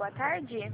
boa tarde.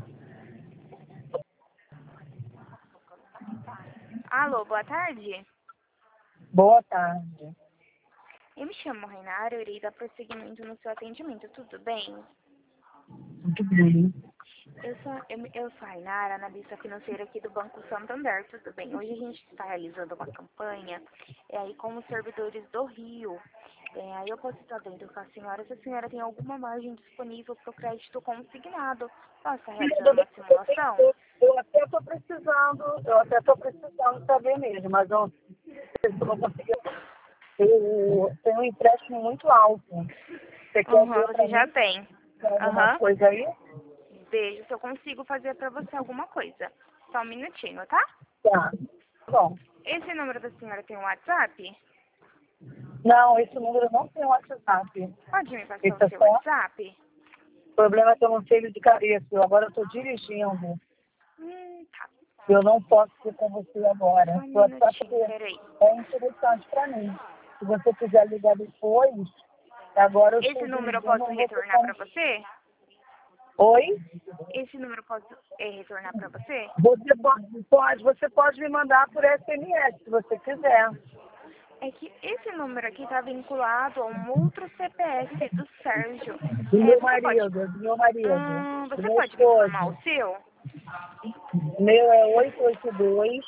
Alô, boa tarde. Boa tarde. Eu me chamo Rainara, eu irei dar prosseguimento no seu atendimento, tudo bem? Muito bem. Eu sou a Rainara, analista financeira aqui do Banco Santander, tudo bem? Hoje a gente está realizando uma campanha aí com os servidores do Rio. Aí eu posso estar vendo com a senhora se a senhora tem alguma margem disponível para o crédito consignado. Posso estar realizando uma simulação? Eu até estou precisando saber mesmo, mas eu não consegui. Eu tenho um empréstimo muito alto. Você quer ver Você para já mim? tem. Tem alguma coisa aí? Vejo se eu consigo fazer para você alguma coisa. Só um minutinho, tá? Tá. Bom. Esse número da senhora tem um WhatsApp? Não, esse número não tem WhatsApp. Pode me passar Esse o é seu só... WhatsApp? O problema é que eu não sei de cabeça. Agora eu estou dirigindo. Tá. Eu não posso ir com você agora. Só um O WhatsApp minutinho, peraí. é interessante para mim. Se você quiser ligar depois, agora eu Esse estou número dirigindo, eu posso não vou ter retornar como... para você? Oi? Esse número eu posso retornar para você? Você pode me mandar por SMS, se você quiser. É que esse número aqui está vinculado a um outro CPF do Sérgio. Do meu Você pode... marido, do meu marido. Do Você meu pode me informar esposo. o seu? O meu é 882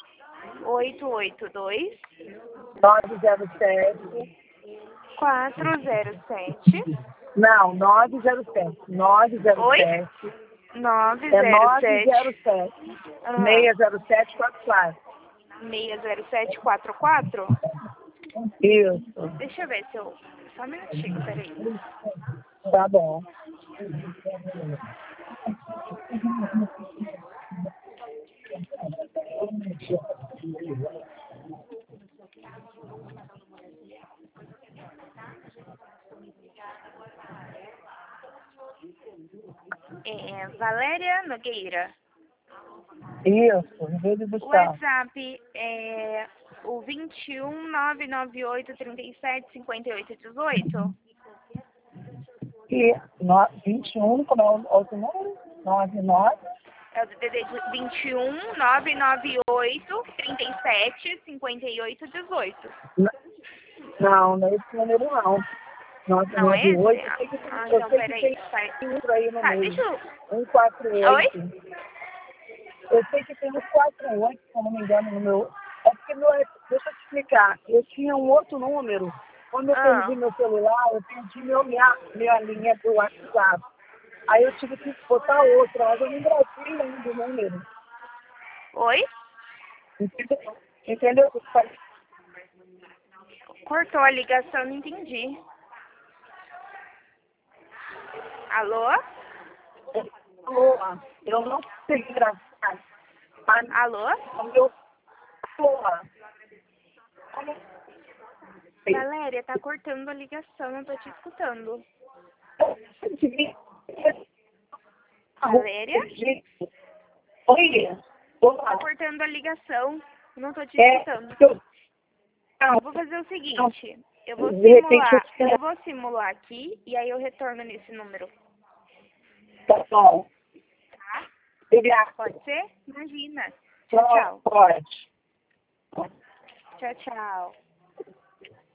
882 907. 407. Não, 907. Oi? 907. É 907. 907. Aham. 60744. 60744? Isso. Deixa eu ver se eu... Só um minutinho, peraí. Tá bom. Valéria Nogueira. Isso, em vez de O buscar. WhatsApp é o 21 998 37 58 18. E 21, como é o outro número? 99. É o DDD 21 998 37 58 18. Não, não é esse número não. Não é esse? 998, eu Então sei que peraí. tem um outro aí no Tá, meio. deixa eu... 148. Oi? Eu sei que tem um 48, se eu não me engano, no meu. É porque deixa eu te explicar. Eu tinha um outro número. Quando eu perdi meu celular, eu perdi minha linha do WhatsApp. Aí eu tive que botar outra, mas eu não gravei ainda o número. Oi? Entendeu? Cortou a ligação, não entendi. Alô? Eu não consegui gravar. Mas Alô? o meu. Valéria, tá cortando a ligação, não tô te escutando. Valéria? Oi? Tá cortando a ligação, não tô te É, escutando. não, Eu vou fazer o seguinte, eu vou simular aqui e aí eu retorno nesse número. tá bom. Tá? Obrigada. Pode ser? Imagina. Tchau, tchau. Pode. Tchau, tchau.